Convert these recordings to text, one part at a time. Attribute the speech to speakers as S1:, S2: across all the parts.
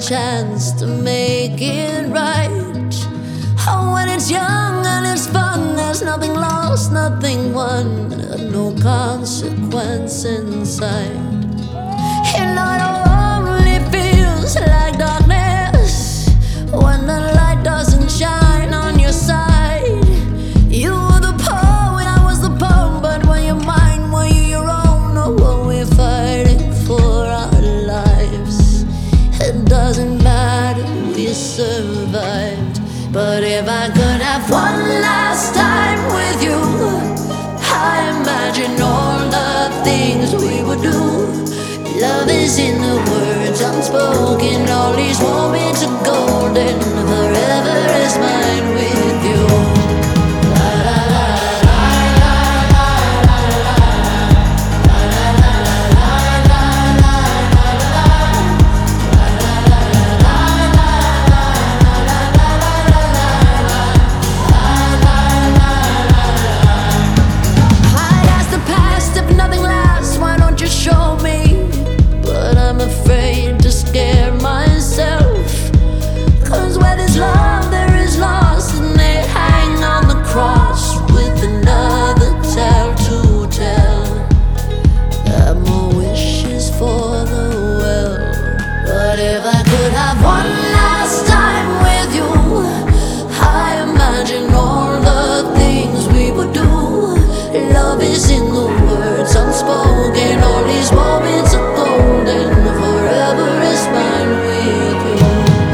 S1: chance to make it right. Oh, when it's young and it's fun, there's nothing lost, nothing won, no consequence inside. And it only feels like darkness when the light doesn't shine on your side. You were the poet, I was the poem, but when you're mine, were you your own? Or were we fighting for our lives? It doesn't matter, we survived. But if I could have one last time with you, I imagine all the things we would do. Love is in the words unspoken, all these moments are golden. Forever is mine with you. I'd ask the past if nothing lasts, why don't you show me? But I'm afraid to scare myself, 'cause where there's love there is loss, and they hang on the cross with another tale to tell. Got more wishes for the well. But if I could have one last time with you, I imagine all the things we would do. Love is in the words unspoken, all these moments are golden. Forever is mine with you.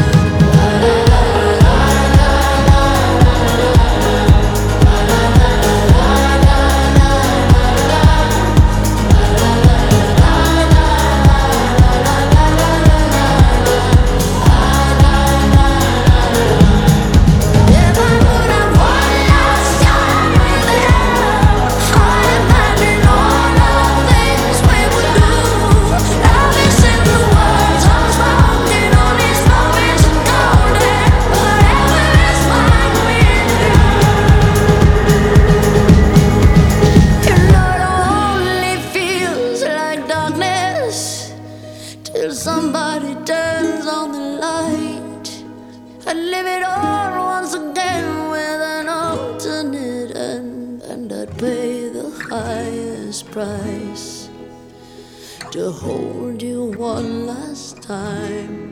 S1: If I could have one last time with you, I imagine all the things we would do. Love is in the words unspoken, all these moments are golden. Forever is mine with you. You know it only feels like darkness till somebody turns on the light. I'd live it all once again with an alternate end, and I'd pay the highest price to hold you one last time.